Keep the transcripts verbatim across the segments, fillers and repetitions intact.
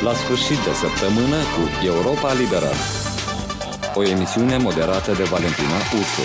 La sfârșit de săptămână cu Europa Liberă. O emisiune moderată de Valentina Ursu.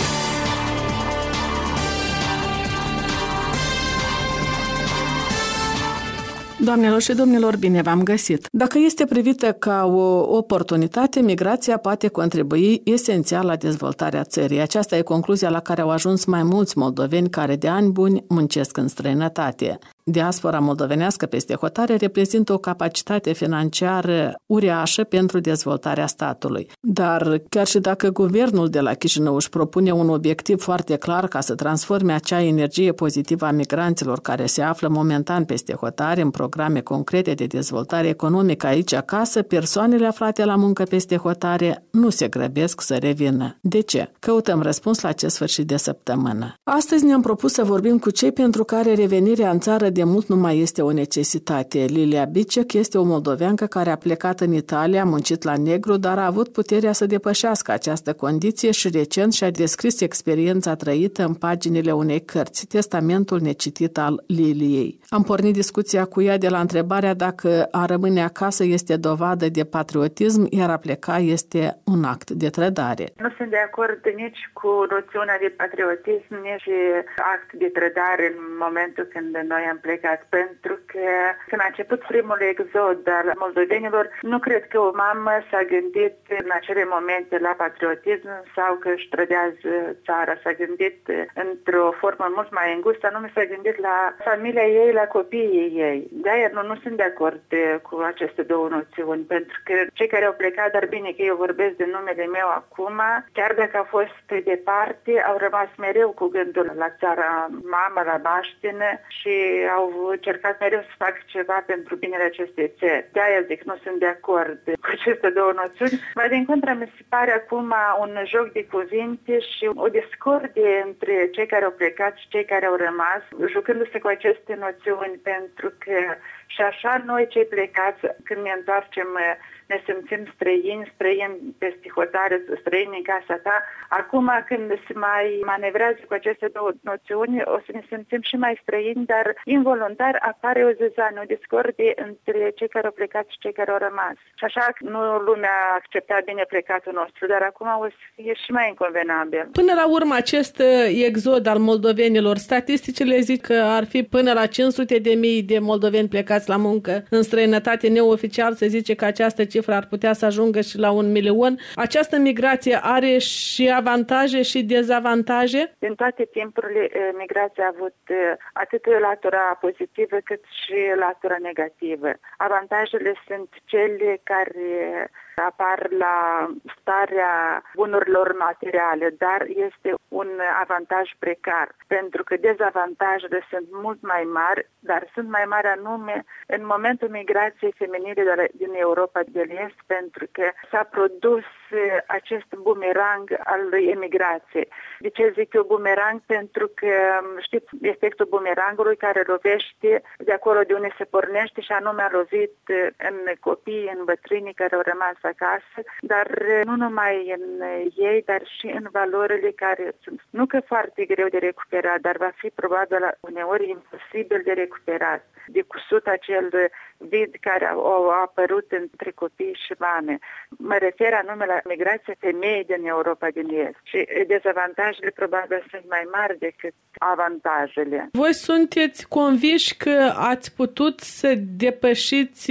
Doamnelor și domnilor, bine v-am găsit! Dacă este privită ca o oportunitate, migrația poate contribui esențial la dezvoltarea țării. Aceasta e concluzia la care au ajuns mai mulți moldoveni care de ani buni muncesc în străinătate. Diaspora moldovenească peste hotare reprezintă o capacitate financiară uriașă pentru dezvoltarea statului. Dar chiar și dacă guvernul de la Chișinău își propune un obiectiv foarte clar ca să transforme acea energie pozitivă a migranților care se află momentan peste hotare în programe concrete de dezvoltare economică aici acasă, persoanele aflate la muncă peste hotare nu se grăbesc să revină. De ce? Căutăm răspuns la acest sfârșit de săptămână. Astăzi ne-am propus să vorbim cu cei pentru care revenirea în țară de mult nu mai este o necesitate. Lilia Bicec este o moldoveancă care a plecat în Italia, a muncit la negru, dar a avut puterea să depășească această condiție și recent și-a descris experiența trăită în paginile unei cărți, Testamentul necitit al Liliei. Am pornit discuția cu ea de la întrebarea dacă a rămâne acasă este dovadă de patriotism, iar a pleca este un act de trădare. Nu sunt de acord nici cu noțiunea de patriotism, nici act de trădare în momentul când noi am plecat, pentru că când a început primul exod al moldovenilor, nu cred că o mamă s-a gândit în acele momente la patriotism sau că își trădează țara, s-a gândit într-o formă mult mai îngustă, nu s-a gândit la familia ei, la copiii ei. De-aia nu, nu sunt de acord cu aceste două noțiuni, pentru că cei care au plecat, dar bine că eu vorbesc de numele meu acum, chiar dacă au fost departe, au rămas mereu cu gândul la țara mamă, la baștină și au încercat mereu să facă ceva pentru binele acestei țări. De-aia zic, nu sunt de acord cu aceste două noțiuni. Mai din contră, mi se pare acum un joc de cuvinte și o discordie între cei care au plecat și cei care au rămas, jucându-se cu aceste noțiuni, pentru că și așa noi cei plecați, când ne întoarcem, ne simțim străini, străini peste hotare, străini în casa ta. Acum, când se mai manevrează cu aceste două noțiuni, o să ne simțim și mai străini, dar involuntar apare o zăzană, o discordie între cei care au plecat și cei care au rămas. Și așa nu lumea a acceptat bine plecatul nostru, dar acum o să fie și mai inconvenabil. Până la urmă, acest exod al moldovenilor, statisticile zic că ar fi până la cinci sute de mii de moldoveni plecați la muncă în străinătate. Neoficial se zice că această cifră ar putea să ajungă și la un milion. Această migrație are și avantaje și dezavantaje? Din toate timpurile, migrația a avut atât latura pozitivă cât și latura negativă. Avantajele sunt cele care apar la starea bunurilor materiale, dar este un avantaj precar, pentru că dezavantajele sunt mult mai mari, dar sunt mai mari anume în momentul migrației feminine din Europa de l'Est, pentru că s-a produs acest bumerang al emigrației. De ce zic eu bumerang? Pentru că știți efectul bumerangului care lovește de acolo de unde se pornește și anume a lovit în copii, în bătrânii care au rămas acasă, dar nu numai în ei, dar și în valorile care sunt nu că foarte greu de recuperat, dar va fi probabil uneori imposibil de recuperat. De cusut acel vid care a apărut între copii și mame. Mă refer anume la migrația femeii din Europa din Est și dezavantajele probabil sunt mai mari decât avantajele. Voi sunteți conviși că ați putut să depășiți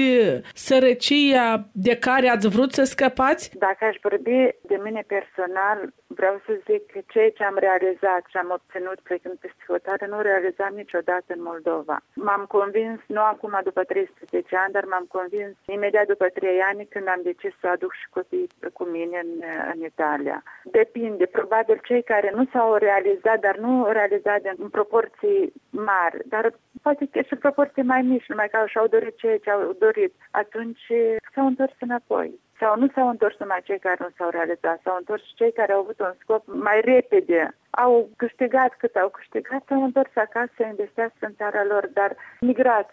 sărăcia de care ați vrut să scăpați? Dacă aș vorbi de mine personal, vreau să zic că ceea ce am realizat și am obținut plecând peste hotare, nu realizam niciodată în Moldova. M-am convins, nu acum după treisprezece ani, dar m-am convins imediat după trei ani când am decis să aduc și copiii cu mine în, în Italia. Depinde, probabil cei care nu s-au realizat, dar nu realizat în proporții mari, dar poate că și în proporții mai mici, numai că și-au dorit ceea ce au dorit, atunci s-au întors înapoi. Sau nu s-au întors numai cei care nu s-au realizat, s-au întors cei care au avut un scop mai repede. Au câștigat cât au câștigat, s-au întors acasă să investească în țara lor, dar migrația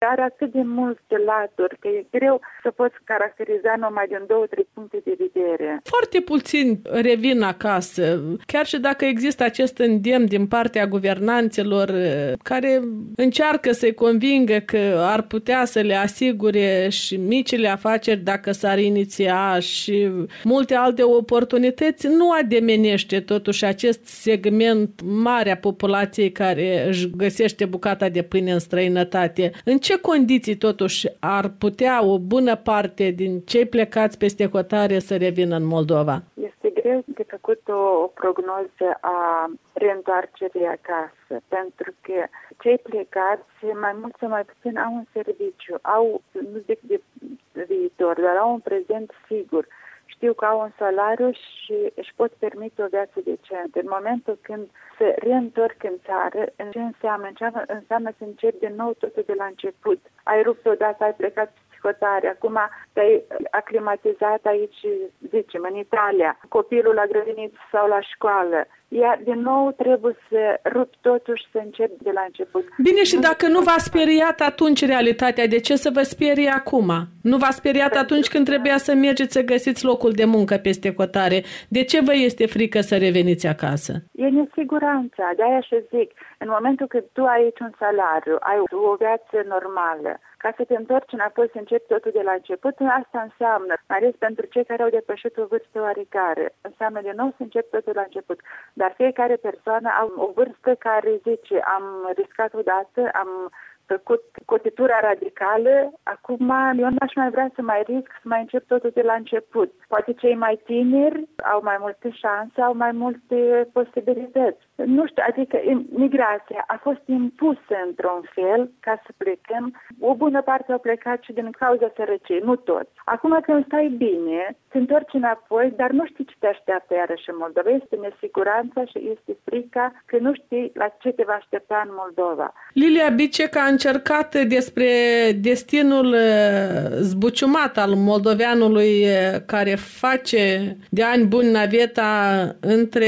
are atât de multe laturi că e greu să poți caracteriza numai din două, trei puncte de vedere. Foarte puțini revin acasă, chiar și dacă există acest îndemn din partea guvernanților care încearcă să-i convingă că ar putea să le asigure și micile afaceri dacă s-ar iniția și multe alte oportunități, nu ademenește totuși acest segment mare a populației care își găsește bucata de pâine în străinătate. În ce condiții totuși ar putea o bună parte din cei plecați peste hotare să revină în Moldova? Este greu de făcut o, o prognoză a reîntoarcerii acasă, pentru că cei plecați, mai mult sau mai puțin, au un serviciu, au, nu zic de viitor, dar au un prezent sigur. Știu că au un salariu și își pot permite o viață decentă. În momentul când se reîntorc în țară, ce înseamnă? Înseamnă, înseamnă să începi din nou totul de la început. Ai rupt odată, ai plecat psihotare, acum te-ai aclimatizat aici, zicem, în Italia, copilul la grădiniță sau la școală. Iar din nou trebuie să rupi totuși, să începi de la început. Bine, și dacă nu v-a speriat atunci realitatea, de ce să vă sperie acum? Nu v-a speriat atunci când trebuia să mergeți să găsiți locul de muncă peste hotare? De ce vă este frică să reveniți acasă? E nesiguranța, de-aia și zic, în momentul când tu ai aici un salariu, ai o viață normală, ca să te întorci înapoi să începi totul de la început, asta înseamnă, mai ales pentru cei care au depășit o vârstă oarecare, înseamnă de nou să începi totul de la început. Dar fiecare persoană are o vârstă care zice, am riscat odată, am făcut cotitura radicală, acum eu n-aș mai vrea să mai risc, să mai încep totul de la început. Poate cei mai tineri au mai multe șanse, au mai multe posibilități. Nu știu, adică migrația a fost impusă într-un fel ca să plecăm. O bună parte au plecat și din cauza sărăciei, nu toți. Acum când stai bine, te întorci înapoi, dar nu știi ce te așteaptă iarăși în Moldova. Este nesiguranța și este frica că nu știi la ce te va aștepta în Moldova. Lilia Bicec a încercat despre destinul zbuciumat al moldoveanului care face de ani buni naveta între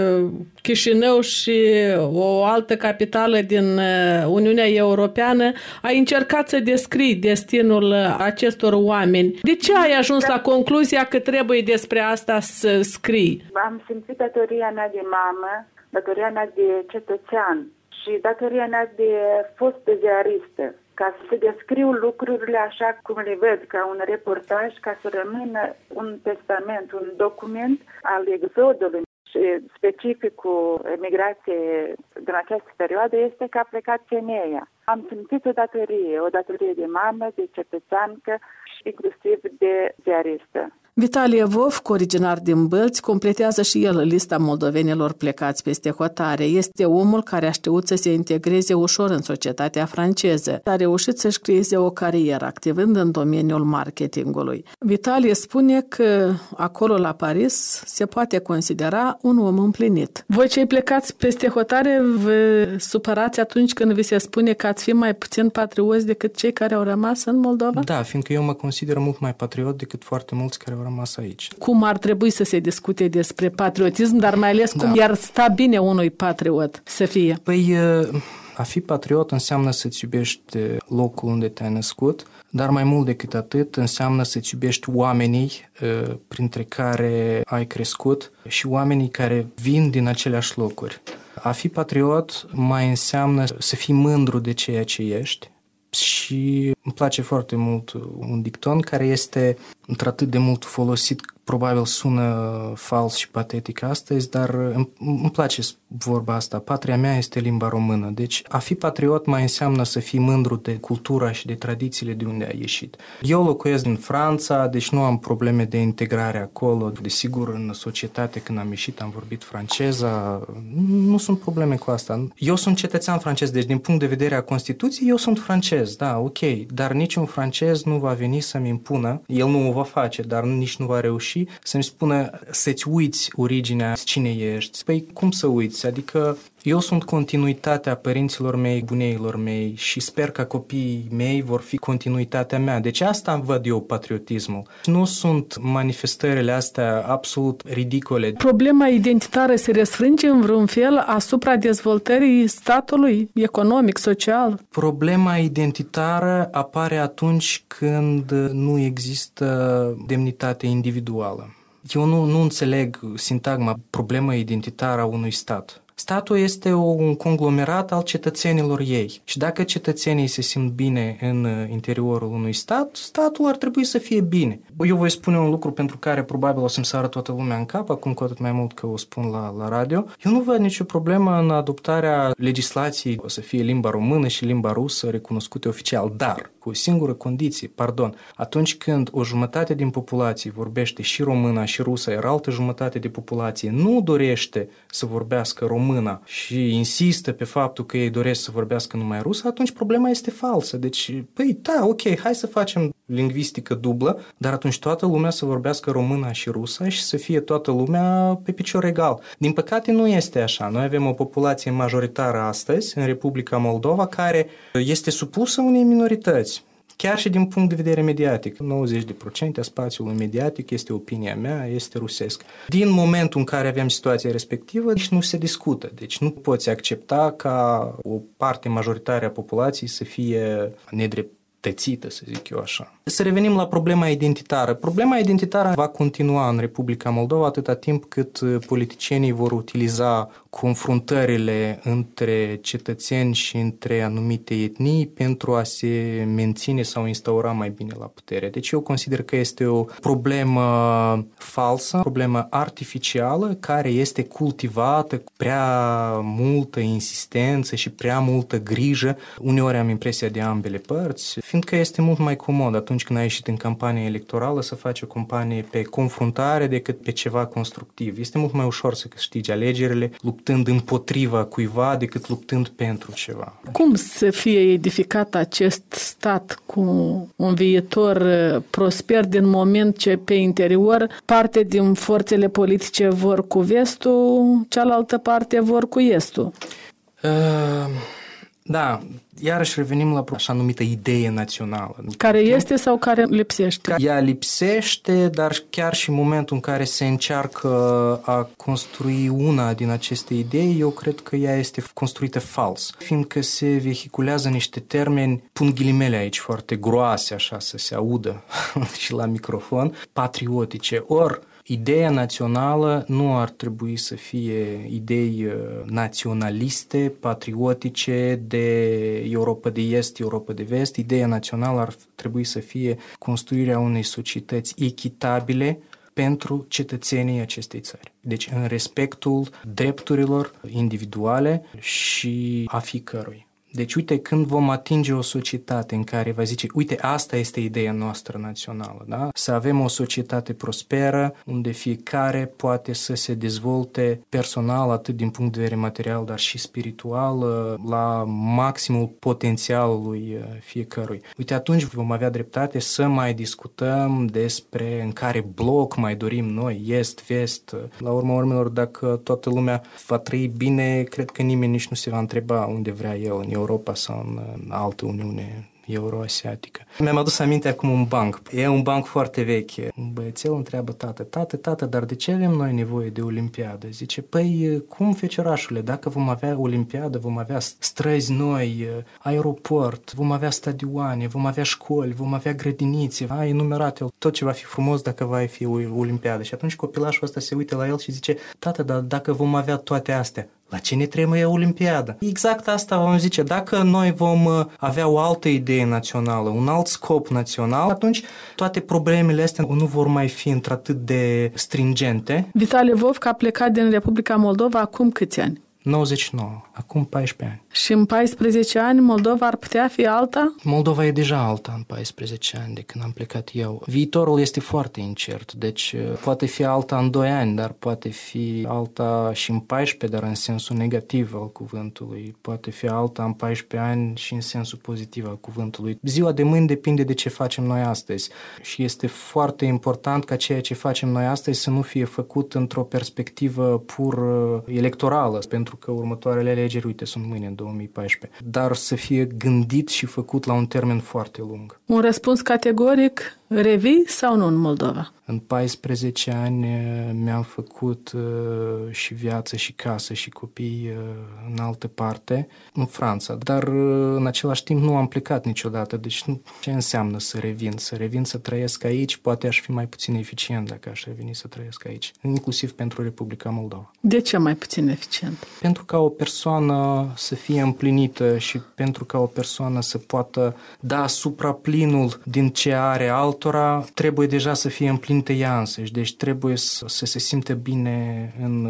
Chișinău și o altă capitală din Uniunea Europeană. Ai încercat să descrii destinul acestor oameni. De ce ai ajuns la concluzia că trebuie despre asta să scrii? Am simțit datoria mea de mamă, datoria mea de cetățean și datoria mea de fostă ziaristă, ca să descriu lucrurile așa cum le văd, ca un reportaj, ca să rămână un testament, un document al exodului. Și specificul emigrației din această perioadă este că a plecat femeia. Am simțit o datorie, o datorie de mamă, de cetățeancă și inclusiv de ziaristă. Vitalie Vovc, originar din Bălți, completează și el lista moldovenilor plecați peste hotare. Este omul care a știut să se integreze ușor în societatea franceză. A reușit să-și creeze o carieră, activând în domeniul marketingului. Vitalie spune că acolo la Paris se poate considera un om împlinit. Voi cei plecați peste hotare vă supărați atunci când vi se spune că ați fi mai puțin patrioți decât cei care au rămas în Moldova? Da, fiindcă eu mă consider mult mai patriot decât foarte mulți care au rămas aici. Cum ar trebui să se discute despre patriotism, dar mai ales cum da. i-ar sta bine unui patriot să fie? Păi, a fi patriot înseamnă să-ți iubești locul unde te-ai născut, dar mai mult decât atât înseamnă să-ți iubești oamenii printre care ai crescut și oamenii care vin din aceleași locuri. A fi patriot mai înseamnă să fii mândru de ceea ce ești. Și îmi place foarte mult un dicton care este într-atât de mult folosit, probabil sună fals și patetic astăzi, dar îmi, îmi place vorba asta. Patria mea este limba română. Deci a fi patriot mai înseamnă să fii mândru de cultura și de tradițiile de unde ai ieșit. Eu locuiesc în Franța, deci nu am probleme de integrare acolo. Desigur, în societate, când am ieșit, am vorbit franceza. Nu sunt probleme cu asta. Eu sunt cetățean francez, deci din punct de vedere a Constituției, eu sunt francez, da, ok. Dar niciun francez nu va veni să-mi impună, el nu o va face, dar nici nu va reuși să-mi spună să-ți uiți originea, cine ești. Păi cum să uiți? Adică Eu sunt continuitatea părinților mei, buneilor mei și sper că copiii mei vor fi continuitatea mea. Deci asta văd eu patriotismul. Nu sunt manifestările astea absolut ridicole. Problema identitară se răsfrânge în vreun fel asupra dezvoltării statului economic, social? Problema identitară apare atunci când nu există demnitate individuală. Eu nu, nu înțeleg sintagma problemă identitară a unui stat. Statul este un conglomerat al cetățenilor ei și dacă cetățenii se simt bine în interiorul unui stat, statul ar trebui să fie bine. Eu voi spune un lucru pentru care probabil o să-mi sară toată lumea în cap, acum cu atât mai mult că o spun la, la radio. Eu nu văd nicio problemă în adoptarea legislației, o să fie limba română și limba rusă recunoscute oficial, dar cu o singură condiție, pardon, atunci când o jumătate din populație vorbește și româna și rusă, iar altă jumătate de populație nu dorește să vorbească româna și insistă pe faptul că ei doresc să vorbească numai rusă, atunci problema este falsă. Deci, păi, da, ok, hai să facem lingvistică dublă, dar atunci toată lumea să vorbească româna și rusa și să fie toată lumea pe picior egal. Din păcate nu este așa. Noi avem o populație majoritară astăzi în Republica Moldova care este supusă unei minorități. Chiar și din punct de vedere mediatic. nouăzeci la sută a spațiului mediatic, este opinia mea, este rusesc. Din momentul în care avem situația respectivă, nici nu se discută. Deci nu poți accepta ca o parte majoritară a populației să fie nedrept tățită, să zic eu așa. Să revenim la problema identitară. Problema identitară va continua în Republica Moldova atâta timp cât politicienii vor utiliza confruntările între cetățeni și între anumite etnii pentru a se menține sau instaura mai bine la putere. Deci eu consider că este o problemă falsă, o problemă artificială care este cultivată cu prea multă insistență și prea multă grijă. Uneori am impresia de ambele părți, fiindcă este mult mai comod atunci când ai ieșit în campanie electorală să faci o campanie pe confruntare decât pe ceva constructiv. Este mult mai ușor să câștigi alegerile luptând împotriva cuiva decât luptând pentru ceva. Cum să fie edificat acest stat cu un viitor prosper din moment ce pe interior parte din forțele politice vor cu vestul, cealaltă parte vor cu estul? Uh... Da, iarăși revenim la așa numită idee națională. Care este sau care lipsește? Ea lipsește, dar chiar și în momentul în care se încearcă a construi una din aceste idei, eu cred că ea este construită fals, fiindcă se vehiculează niște termeni, pun ghilimele aici foarte groase, așa să se audă și la microfon, patriotice, ori ideea națională nu ar trebui să fie idei naționaliste, patriotice de Europa de Est, Europa de Vest. Ideea națională ar trebui să fie construirea unei societăți echitabile pentru cetățenii acestei țări. Deci în respectul drepturilor individuale și a fiecărui. Deci, uite, când vom atinge o societate în care va zice, uite, asta este ideea noastră națională, da? Să avem o societate prosperă, unde fiecare poate să se dezvolte personal, atât din punct de vedere material, dar și spiritual, la maximul potențialului fiecărui. Uite, atunci vom avea dreptate să mai discutăm despre în care bloc mai dorim noi, est, vest. La urma urmelor, dacă toată lumea va trăi bine, cred că nimeni nici nu se va întreba unde vrea el, în Europa sau în, în altă Uniune euroasiatică. Mi-am adus aminte acum un banc. E un banc foarte vechi. Un băiețel întreabă tată, tată, tată, dar de ce avem noi nevoie de olimpiadă? Zice, păi cum, feciorașule, dacă vom avea olimpiadă, vom avea străzi noi, aeroport, vom avea stadioane, vom avea școli, vom avea grădinițe, ai enumerat el tot ce va fi frumos dacă va fi o olimpiadă. Și atunci copilașul ăsta se uită la el și zice, tată, dar dacă vom avea toate astea, la ce ne trebuie olimpiada? Exact asta vom zice. Dacă noi vom avea o altă idee națională, un alt scop național, atunci toate problemele astea nu vor mai fi într-atât de stringente. Vitali Vovca a plecat din Republica Moldova acum câți ani? nouăzeci și nouă, acum paisprezece ani. Și în paisprezece ani Moldova ar putea fi alta? Moldova e deja alta în paisprezece ani de când am plecat eu. Viitorul este foarte incert, deci poate fi alta în doi ani, dar poate fi alta și în paisprezece, dar în sensul negativ al cuvântului. Poate fi alta în paisprezece ani și în sensul pozitiv al cuvântului. Ziua de mâine depinde de ce facem noi astăzi și este foarte important ca ceea ce facem noi astăzi să nu fie făcut într-o perspectivă pur electorală, pentru pentru că următoarele alegeri, uite, sunt mâine, în două mii paisprezece, dar să fie gândit și făcut la un termen foarte lung. Un răspuns categoric, revii sau nu în Moldova? În paisprezece ani mi-am făcut uh, și viață și casă și copii uh, în altă parte, în Franța, dar uh, în același timp nu am plecat niciodată, deci nu, ce înseamnă să revin? Să revin să trăiesc aici, poate aș fi mai puțin eficient dacă aș reveni să trăiesc aici, inclusiv pentru Republica Moldova. De ce mai puțin eficient? Pentru ca o persoană să fie împlinită și pentru ca o persoană să poată da supraplinul din ce are altora, trebuie deja să fie împlinită ea însăși, deci trebuie să, să se simte bine în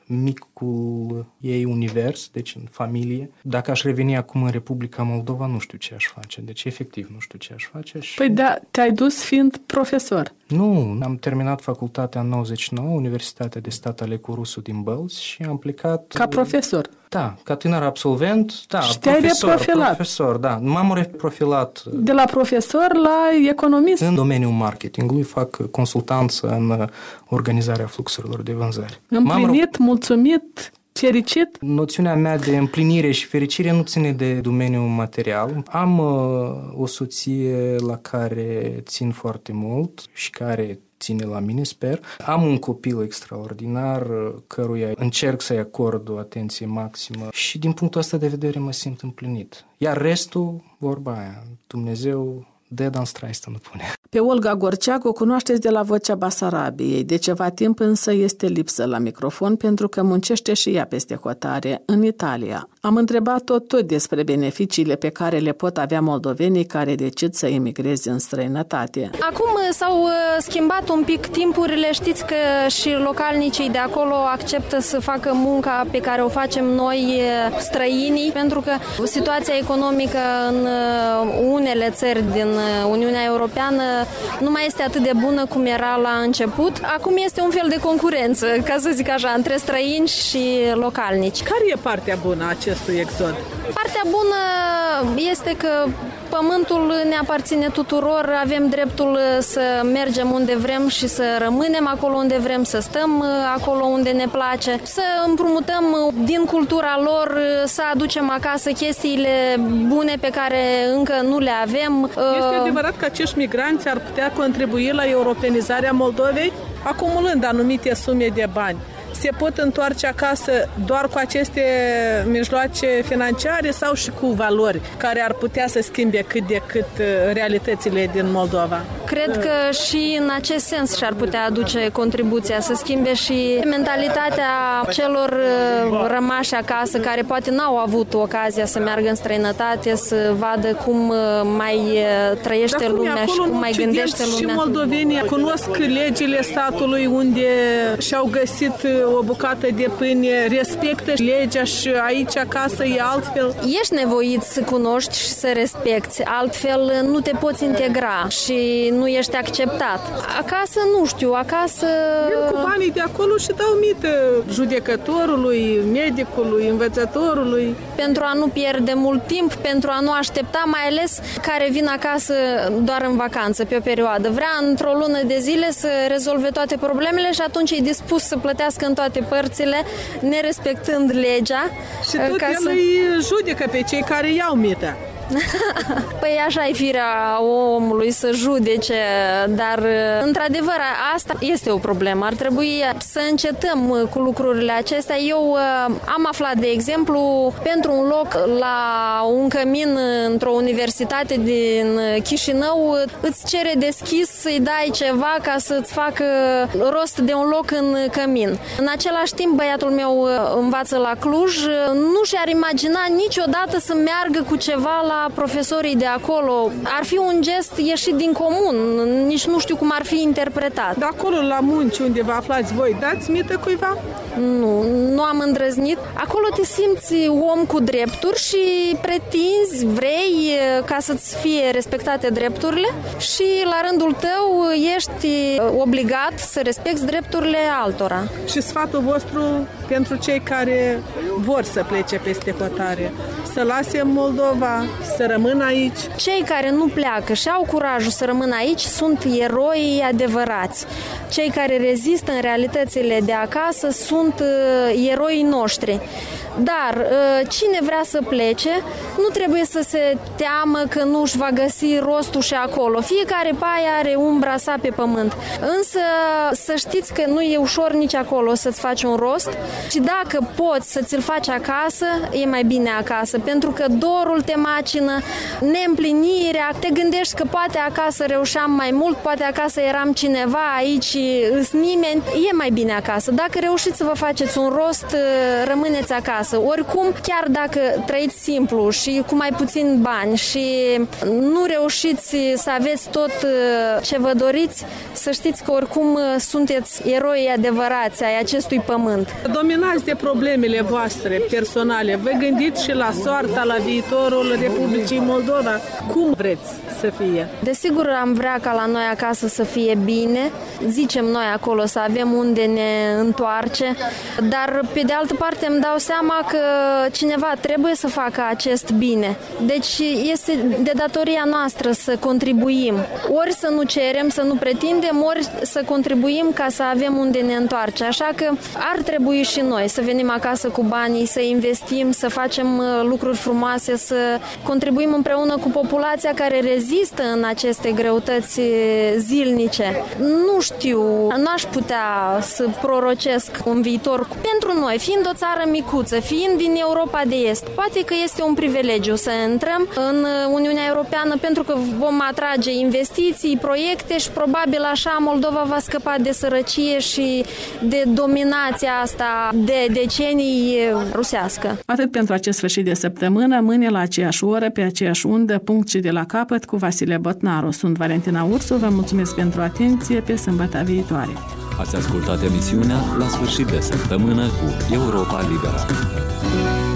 micul ei univers, deci în familie. Dacă aș reveni acum în Republica Moldova, nu știu ce aș face, deci efectiv nu știu ce aș face. Și... Păi da, te-ai dus fiind profesor. Nu, am terminat facultatea în nouăzeci și nouă, Universitatea de Stat Alecu Rusu din Bălți și am plecat... Ca profesor? Da, ca tânăr absolvent, da, și profesor, reprofilat. profesor, da, m-am reprofilat. De la profesor la economist? În domeniul marketingului fac consultanță în organizarea fluxurilor de vânzări. Împlinit, m-am... mulțumit, fericit? Noțiunea mea de împlinire și fericire nu ține de domeniul material. Am uh, o soție la care țin foarte mult și care ține la mine, sper. Am un copil extraordinar căruia încerc să-i acord o atenție maximă și din punctul ăsta de vedere mă simt împlinit. Iar restul, vorba aia, Dumnezeu dă, dar în straistă nu pune. Pe Olga Gorceac o cunoașteți de la Vocea Basarabiei. De ceva timp însă este lipsă la microfon pentru că muncește și ea peste hotare în Italia. Am întrebat-o tot despre beneficiile pe care le pot avea moldovenii care decid să emigreze în străinătate. Acum s-au schimbat un pic timpurile. Știți că și localnicii de acolo acceptă să facă munca pe care o facem noi străinii, pentru că situația economică în unele țări din Uniunea Europeană nu mai este atât de bună cum era la început. Acum este un fel de concurență, ca să zic așa, între străini și localnici. Care e partea bună a acestui exod? Partea bună este că pământul ne aparține tuturor, avem dreptul să mergem unde vrem și să rămânem acolo unde vrem, să stăm acolo unde ne place, să împrumutăm din cultura lor, să aducem acasă chestiile bune pe care încă nu le avem. Este adevărat că acești migranți ar putea contribui la europenizarea Moldovei, acumulând anumite sume de bani. Se pot întoarce acasă doar cu aceste mijloace financiare sau și cu valori care ar putea să schimbe cât de cât realitățile din Moldova? Cred că și în acest sens și-ar putea aduce contribuția, să schimbe și mentalitatea celor rămași acasă care poate n-au avut ocazia să meargă în străinătate, să vadă cum mai trăiește Dar lumea și cum mai gândește lumea. Și moldovenii cunosc legile statului unde și-au găsit o bucată de pâine, respectă legea și aici acasă e altfel? Ești nevoit să cunoști și să respecti, altfel nu te poți integra și nu ești acceptat. Acasă nu știu, acasă... Vin cu banii de acolo și dau mită judecătorului, medicului, învățătorului. Pentru a nu pierde mult timp, pentru a nu aștepta, mai ales care vin acasă doar în vacanță, pe o perioadă. Vrea într-o lună de zile să rezolve toate problemele și atunci e dispus să plătească în toate părțile, nerespectând legea. Și tot el să... îi judecă pe cei care iau mită. Păi așa e firea omului să judece, dar într-adevăr asta este o problemă. Ar trebui să încetăm cu lucrurile acestea. Eu am aflat, de exemplu, pentru un loc la un cămin într-o universitate din Chișinău, îți cere deschis să-i dai ceva ca să-ți facă rost de un loc în cămin. În același timp, băiatul meu învață la Cluj, nu și-ar imagina niciodată să meargă cu ceva la profesorii de acolo. Ar fi un gest ieșit din comun, nici nu știu cum ar fi interpretat. De acolo la munci unde vă aflați voi, dați mită cuiva? Nu, nu am îndrăznit. Acolo te simți om cu drepturi și pretinzi, vrei ca să-ți fie respectate drepturile și la rândul tău ești obligat să respecti drepturile altora. Și sfatul vostru pentru cei care vor să plece peste hotare, să lase Moldova, să rămână aici? Cei care nu pleacă și au curajul să rămână aici sunt eroi adevărați. Cei care rezistă în realitățile de acasă sunt eroii noștri. Dar cine vrea să plece nu trebuie să se teamă că nu își va găsi rostul și acolo. Fiecare paie are umbra sa pe pământ. Însă să știți că nu e ușor nici acolo să-ți faci un rost și dacă poți să ți-l faci acasă, e mai bine acasă, pentru că dorul te macină, neîmplinirea, te gândești că poate acasă reușeam mai mult, poate acasă eram cineva, aici îs nimeni, e mai bine acasă. Dacă reușiți să vă faceți un rost, rămâneți acasă. Oricum, chiar dacă trăiți simplu și cu mai puțin bani și nu reușiți să aveți tot ce vă doriți, să știți că oricum sunteți eroi adevărați ai acestui pământ. Dominați de problemele voastre personale. Vă gândiți și la soarta, la viitorul Republicii Moldova. Cum vreți să fie? Desigur am vrea ca la noi acasă să fie bine. Zicem noi acolo să avem unde ne întoarce, dar pe de altă parte îmi dau seama că cineva trebuie să facă acest bine. Deci este de datoria noastră să contribuim. Ori să nu cerem, să nu pretindem, ori să contribuim ca să avem unde ne întoarce. Așa că ar trebui și noi să venim acasă cu banii, să investim, să facem lucruri frumoase, să contribuim împreună cu populația care rezistă în aceste greutăți zilnice. Nu știu, n-aș putea să prorocesc un viitor pentru noi, fiind o țară micuță, fiind din Europa de Est. Poate că este un privilegiu să intrăm în Uniunea Europeană pentru că vom atrage investiții, proiecte și probabil așa Moldova va scăpa de sărăcie și de dominația asta de decenii rusească. Atât pentru acest sfârșit de săptămână, mâine la aceeași oră, pe aceeași undă, punct și de la capăt cu Vasile Botnaru. Sunt Valentina Ursu, vă mulțumesc pentru atenție, pe sâmbătă viitoare. Ați ascultat emisiunea La sfârșit de săptămână cu Europa Liberă.